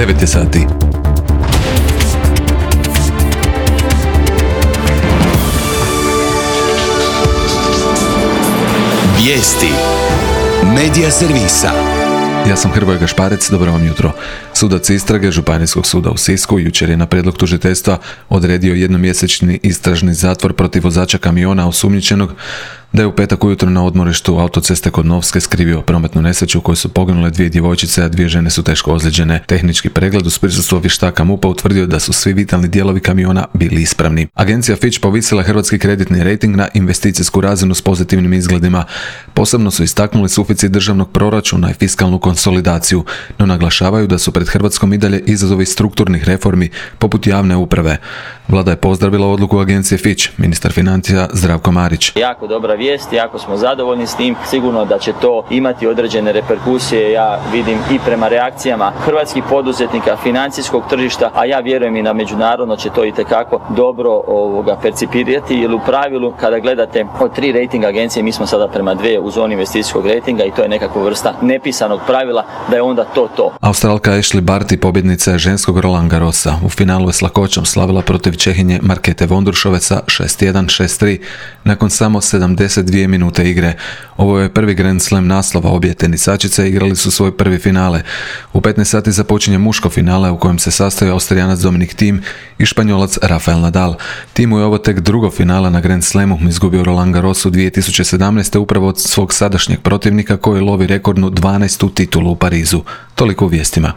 9 je sati. Vijesti Medija servisa. Ja sam Hrvoje Gašparec, dobro vam jutro. Sudac istrage Županijskog suda u Sisku jučer je na prijedlog tužiteljstva odredio jednomjesečni istražni zatvor protiv vozača kamiona osumnjičenog da je u petak ujutro na odmorištu autoceste kod Novske skrivio prometnu nesreću u kojoj su poginule 2 djevojčice, a 2 žene su teško ozlijeđene. Tehnički pregled uz prisustvo vještaka MUP-a utvrdio da su svi vitalni dijelovi kamiona bili ispravni. Agencija Fitch povisila hrvatski kreditni rejting na investicijsku razinu s pozitivnim izgledima. Posebno su istaknuli suficit državnog proračuna i fiskalnu konsolidaciju, no naglašavaju da su pred Hrvatskom i dalje izazovi strukturnih reformi poput javne uprave. Vlada je pozdravila odluku agencije Fitch, ministar financija Zdravko Marić. Jako dobra vijest, jako smo zadovoljni s tim. Sigurno da će to imati određene reperkusije, ja vidim i prema reakcijama hrvatskih poduzetnika, financijskog tržišta, a ja vjerujem i na međunarodno će to itekako dobro percipirati, jer u pravilu kada gledate od 3 rejting agencije, mi smo sada prema 2 u zoni investicijskog rejtinga i to je nekakva vrsta nepisanog pravila da je onda to. Australka Ashley Barty, pobjednica je ženskog Roland Garrosa. U finalu je s lakoćom slavila protiv Čehinje Markete Vondrušove sa 6-1, 6-3 nakon samo 72 minute igre. Ovo je prvi Grand Slam naslova obje tenisačice, igrali su svoj prvi finale. U 15 sati započinje muško finale u kojem se sastoji Austrijanac Dominic Thiem i Španjolac Rafael Nadal. Thiemu je ovo tek drugo finale na Grand Slamu, izgubio Roland Garrosu 2017. upravo od svog sadašnjeg protivnika koji lovi rekordnu 12. titulu u Parizu. Toliko u vijestima.